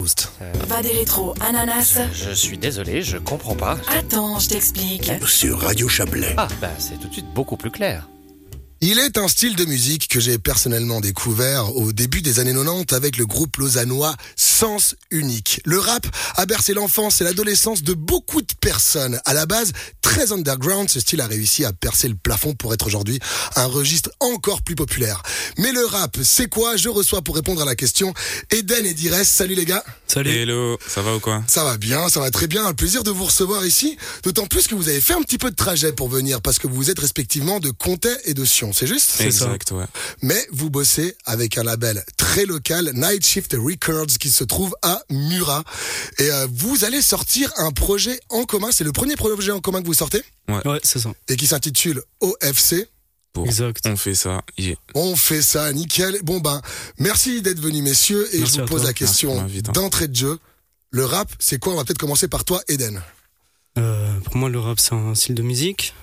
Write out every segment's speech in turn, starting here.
Pas des rétros, ananas. Je suis désolé, je comprends pas. Attends, je t'explique. Sur Radio Chablais. Ah, c'est tout de suite beaucoup plus clair. Il est un style de musique que j'ai personnellement découvert au début des années 90 avec le groupe lausannois Sens Unique. Le rap a bercé l'enfance et l'adolescence de beaucoup de personnes. À la base, très underground, ce style a réussi à percer le plafond pour être aujourd'hui un registre encore plus populaire. Mais le rap, c'est quoi ? Je reçois pour répondre à la question Eden et Dires. Salut les gars. Salut. Hello, ça va ou quoi ? Ça va bien, ça va très bien. Un plaisir de vous recevoir ici. D'autant plus que vous avez fait un petit peu de trajet pour venir parce que vous êtes respectivement de Comté et de Sion. C'est juste ? C'est exact, ouais. Mais vous bossez avec un label très local, Night Shift Records, qui se trouve à Murat. Et vous allez sortir un projet en commun. C'est le premier projet en commun que vous sortez ? Ouais, c'est ça. Et qui s'intitule OFC. Exact. On fait ça. Yeah. On fait ça, nickel. Bon ben, merci d'être venus messieurs. Et merci je vous pose la question d'entrée de jeu. Le rap, c'est quoi ? On va peut-être commencer par toi, Eden. Pour moi, le rap, c'est un style de musique.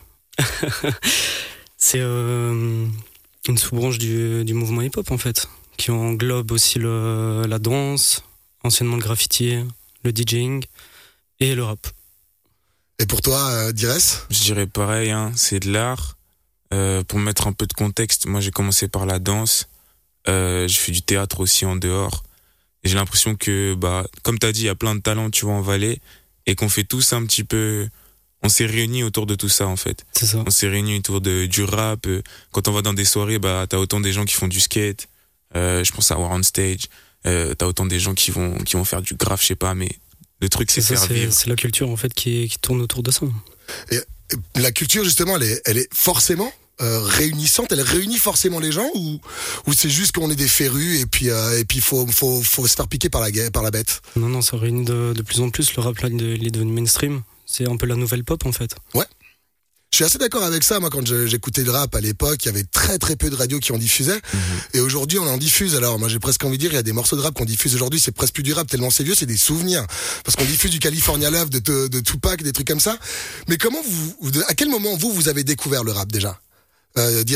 C'est une sous-branche du mouvement hip-hop, en fait, qui englobe aussi la danse, anciennement le graffiti, le DJing et le rap. Et pour toi, Dires ? Je dirais pareil, hein, c'est de l'art. Pour mettre un peu de contexte, moi j'ai commencé par la danse. Je fais du théâtre aussi en dehors. Et j'ai l'impression que, comme t'as dit, il y a plein de talents, tu vois, en Valais, et qu'on fait tous un petit peu... On s'est réunis autour de tout ça, en fait. C'est ça. On s'est réunis autour du rap. Quand on va dans des soirées, t'as autant des gens qui font du skate. Je pense à War on Stage. T'as autant des gens qui vont faire du graphe, je sais pas, mais le truc, c'est faire vivre. C'est la culture, en fait, qui tourne autour de ça. Et la culture, justement, elle est forcément réunissante. Elle réunit forcément les gens ou c'est juste qu'on est des férus et puis faut se faire piquer par la bête. Non, ça réunit de plus en plus. Le rap, là, il est devenu mainstream. C'est un peu la nouvelle pop, en fait. Ouais. Je suis assez d'accord avec ça. Moi, quand j'écoutais le rap à l'époque, il y avait très très peu de radios qui en diffusaient. Et aujourd'hui, on en diffuse. Alors, moi, j'ai presque envie de dire, il y a des morceaux de rap qu'on diffuse aujourd'hui, c'est presque plus du rap tellement c'est vieux, c'est des souvenirs. Parce qu'on diffuse du California Love, de Tupac, des trucs comme ça. Mais comment à quel moment vous avez découvert le rap déjà, Dires ?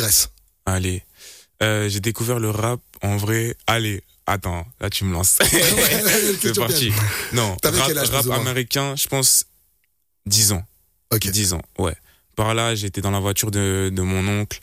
Allez, j'ai découvert le rap en vrai. Allez. Attends, là tu me lances. C'est parti. Non, rap américain, je pense 10 ans. Ok. 10 ans, ouais. Par là, j'étais dans la voiture de mon oncle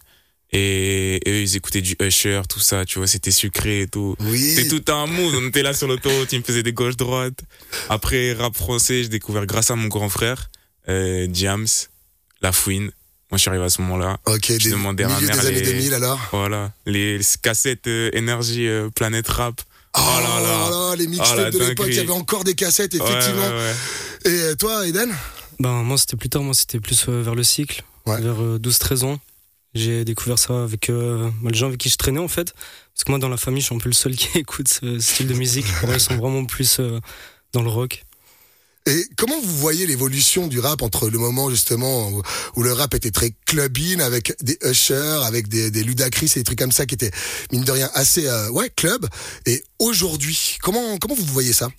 et eux, ils écoutaient du Usher, tout ça, tu vois, c'était sucré et tout. Oui. C'était tout un mood, on était là sur l'autoroute, ils me faisaient des gauches-droites. Après, rap français, j'ai découvert grâce à mon grand frère, Diams, La Fouine. Moi, je suis arrivé à ce moment-là. Ok, je demandais à ma mère des années 2000 alors. Voilà, les cassettes Énergie Planète Rap. Oh là là, les mixtapes de l'époque, il y avait encore des cassettes, effectivement. Ouais. Et toi, Eden ? Moi, c'était plus tard. Moi, c'était plus vers le cycle, vers 12-13 ans. J'ai découvert ça avec les gens avec qui je traînais, en fait. Parce que moi, dans la famille, je suis un peu le seul qui écoute ce style de musique. Ils sont vraiment plus dans le rock. Et comment vous voyez l'évolution du rap entre le moment justement où le rap était très club-in avec des Usher, avec des Ludacris et des trucs comme ça qui étaient mine de rien assez club, et aujourd'hui comment vous voyez ça,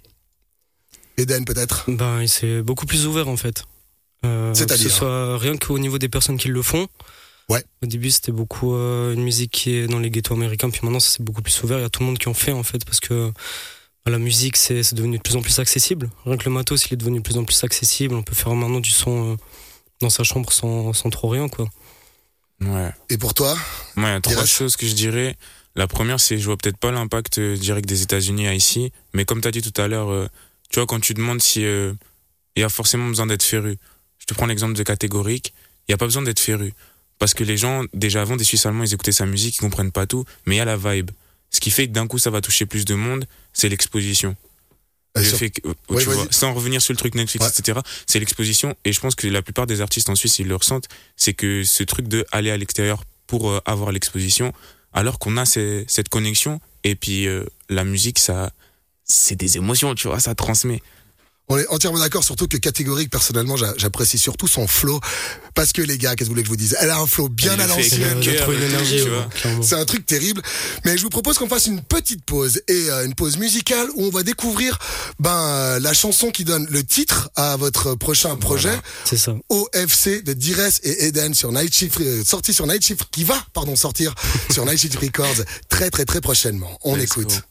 Eden peut-être? Il s'est beaucoup plus ouvert en fait. C'est-à-dire que ce soit rien qu'au niveau des personnes qui le font. Ouais. Au début c'était beaucoup une musique qui est dans les ghettos américains, puis maintenant ça s'est beaucoup plus ouvert. Il y a tout le monde qui en fait en fait parce que la musique c'est devenu de plus en plus accessible. Rien que le matos il est devenu de plus en plus accessible. On peut faire maintenant du son dans sa chambre sans trop rien quoi. Ouais. Et pour toi? Ouais, il y a trois choses que je dirais. La première, c'est je vois peut-être pas l'impact direct des États-Unis à ici, mais comme tu as dit tout à l'heure, tu vois, quand tu demandes si il y a forcément besoin d'être féru. Je te prends l'exemple de Catégorique, il y a pas besoin d'être féru parce que les gens déjà avant des Suisses allemands, ils écoutaient sa musique, ils comprennent pas tout, mais il y a la vibe. Ce qui fait que d'un coup ça va toucher plus de monde, c'est l'exposition. Le fait que, tu vois, sans revenir sur le truc Netflix, etc., c'est l'exposition. Et je pense que la plupart des artistes en Suisse, ils le ressentent, c'est que ce truc de aller à l'extérieur pour avoir l'exposition, alors qu'on a cette connexion, et puis la musique, ça, c'est des émotions, tu vois, ça transmet. On est entièrement d'accord, surtout que Catégorique, personnellement, j'apprécie surtout son flow. Parce que les gars, qu'est-ce que vous voulez que je vous dise? Elle a un flow bien à l'ancienne. C'est un truc terrible. Mais je vous propose qu'on fasse une petite pause et une pause musicale où on va découvrir la chanson qui donne le titre à votre prochain projet. Voilà, c'est ça. OFC de Dires et Eden sur Night Shift, sorti sur Night Shift, qui va sortir sur Night Shift Records très très très prochainement. On écoute.